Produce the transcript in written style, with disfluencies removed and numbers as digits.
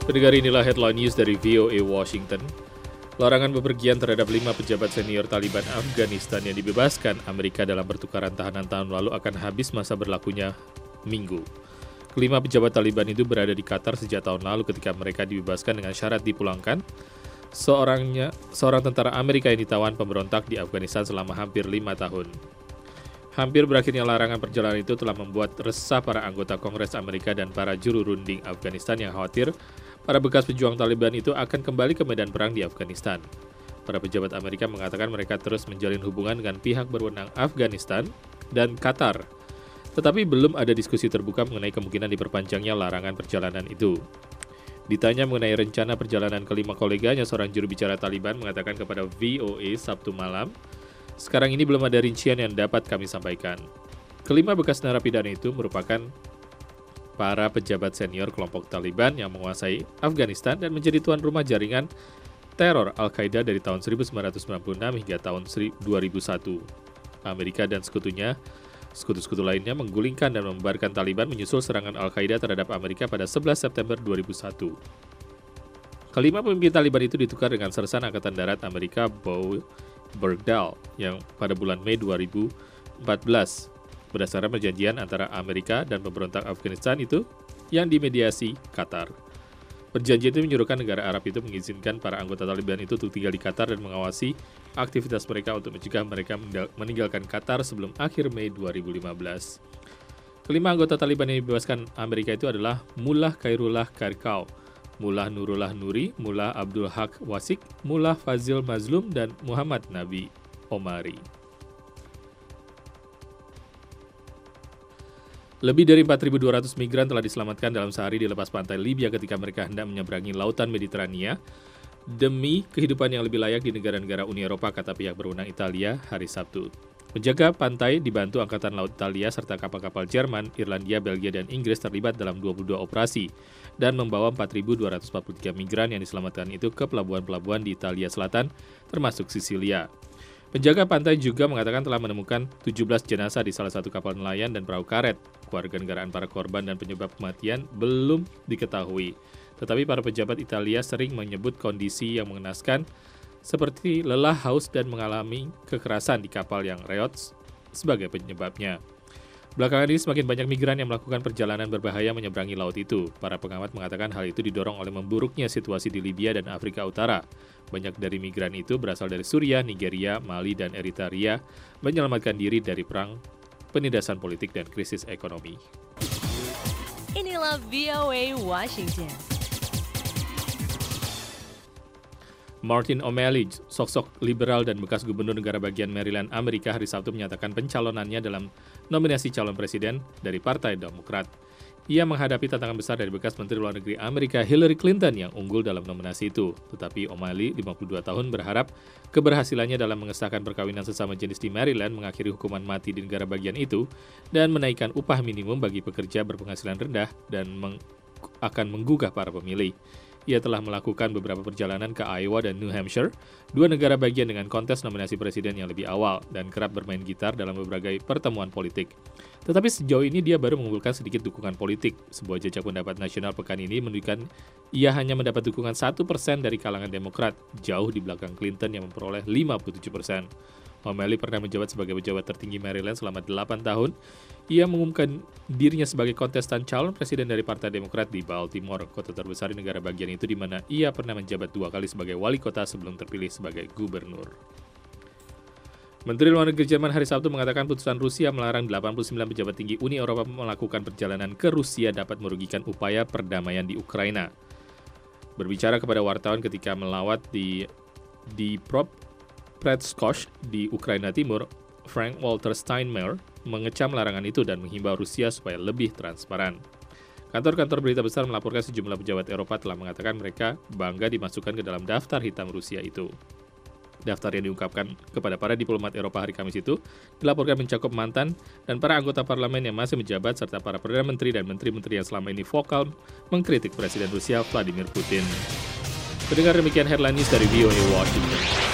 Pendengar, inilah headline news dari VOA Washington. Larangan bepergian terhadap 5 pejabat senior Taliban Afghanistan yang dibebaskan Amerika dalam pertukaran tahanan tahun lalu akan habis masa berlakunya Minggu. Kelima pejabat Taliban itu berada di Qatar sejak tahun lalu ketika mereka dibebaskan dengan syarat dipulangkan. Seorang tentara Amerika yang ditawan pemberontak di Afghanistan selama hampir 5 tahun. Hampir berakhirnya larangan perjalanan itu telah membuat resah para anggota Kongres Amerika dan para juru runding Afghanistan yang khawatir para bekas pejuang Taliban itu akan kembali ke medan perang di Afghanistan. Para pejabat Amerika mengatakan mereka terus menjalin hubungan dengan pihak berwenang Afghanistan dan Qatar. Tetapi belum ada diskusi terbuka mengenai kemungkinan diperpanjangnya larangan perjalanan itu. Ditanya mengenai rencana perjalanan kelima koleganya, seorang juru bicara Taliban mengatakan kepada VOA Sabtu malam, "Sekarang ini belum ada rincian yang dapat kami sampaikan." Kelima bekas narapidana itu merupakan para pejabat senior kelompok Taliban yang menguasai Afghanistan dan menjadi tuan rumah jaringan teror Al-Qaeda dari tahun 1996 hingga tahun 2001. Amerika dan sekutu-sekutu lainnya menggulingkan dan membubarkan Taliban menyusul serangan Al-Qaeda terhadap Amerika pada 11 September 2001. Kelima pemimpin Taliban itu ditukar dengan Sersan Angkatan Darat Amerika Beau Bergdahl yang pada bulan Mei 2014 berdasarkan perjanjian antara Amerika dan pemberontak Afghanistan itu yang dimediasi Qatar. Perjanjian itu menyuruhkan negara Arab itu mengizinkan para anggota Taliban itu untuk tinggal di Qatar dan mengawasi aktivitas mereka untuk mencegah mereka meninggalkan Qatar sebelum akhir Mei 2015. Kelima anggota Taliban yang dibebaskan Amerika itu adalah Mullah Khairullah Kharkau, Mullah Nurullah Nuri, Mullah Abdul Haq Wasik, Mullah Fazil Mazlum, dan Muhammad Nabi Omari. Lebih dari 4.200 migran telah diselamatkan dalam sehari di lepas pantai Libya ketika mereka hendak menyeberangi lautan Mediterania demi kehidupan yang lebih layak di negara-negara Uni Eropa, kata pihak berwenang Italia hari Sabtu. Penjaga pantai dibantu Angkatan Laut Italia serta kapal-kapal Jerman, Irlandia, Belgia, dan Inggris terlibat dalam 22 operasi dan membawa 4.243 migran yang diselamatkan itu ke pelabuhan-pelabuhan di Italia Selatan, termasuk Sisilia. Penjaga pantai juga mengatakan telah menemukan 17 jenazah di salah satu kapal nelayan dan perahu karet. Kewarganegaraan para korban dan penyebab kematian belum diketahui. Tetapi para pejabat Italia sering menyebut kondisi yang mengenaskan seperti lelah, haus, dan mengalami kekerasan di kapal yang reot sebagai penyebabnya. Belakangan ini semakin banyak migran yang melakukan perjalanan berbahaya menyeberangi laut itu. Para pengamat mengatakan hal itu didorong oleh memburuknya situasi di Libya dan Afrika Utara. Banyak dari migran itu berasal dari Suriah, Nigeria, Mali, dan Eritrea, menyelamatkan diri dari perang, penindasan politik, dan krisis ekonomi. Inilah VOA Washington. Martin O'Malley, sosok liberal dan bekas gubernur negara bagian Maryland, Amerika, hari Sabtu menyatakan pencalonannya dalam nominasi calon presiden dari Partai Demokrat. Ia menghadapi tantangan besar dari bekas Menteri Luar Negeri Amerika Hillary Clinton yang unggul dalam nominasi itu. Tetapi O'Malley, 52 tahun, berharap keberhasilannya dalam mengesahkan perkawinan sesama jenis di Maryland mengakhiri hukuman mati di negara bagian itu dan menaikkan upah minimum bagi pekerja berpenghasilan rendah dan akan menggugah para pemilih. Ia telah melakukan beberapa perjalanan ke Iowa dan New Hampshire, dua negara bagian dengan kontes nominasi presiden yang lebih awal, dan kerap bermain gitar dalam berbagai pertemuan politik. Tetapi sejauh ini dia baru mengumpulkan sedikit dukungan politik. Sebuah jejak pendapat nasional pekan ini menunjukkan ia hanya mendapat dukungan 1% dari kalangan Demokrat, jauh di belakang Clinton yang memperoleh 57%. O'Malley pernah menjabat sebagai pejabat tertinggi Maryland selama 8 tahun. Ia mengumumkan dirinya sebagai kontestan calon presiden dari Partai Demokrat di Baltimore, kota terbesar di negara bagian itu di mana ia pernah menjabat 2 kali sebagai wali kota sebelum terpilih sebagai gubernur. Menteri Luar Negeri Jerman hari Sabtu mengatakan putusan Rusia melarang 89 pejabat tinggi Uni Eropa melakukan perjalanan ke Rusia dapat merugikan upaya perdamaian di Ukraina. Berbicara kepada wartawan ketika melawat di Predskosh di Ukraina Timur, Frank Walter Steinmeier mengecam larangan itu dan menghimbau Rusia supaya lebih transparan. Kantor-kantor berita besar melaporkan sejumlah pejabat Eropa telah mengatakan mereka bangga dimasukkan ke dalam daftar hitam Rusia itu. Daftar yang diungkapkan kepada para diplomat Eropa hari Kamis itu dilaporkan mencakup mantan dan para anggota parlemen yang masih menjabat serta para perdana menteri dan menteri-menteri yang selama ini vokal mengkritik Presiden Rusia Vladimir Putin. Pendengar, demikian headline news dari VOA Washington.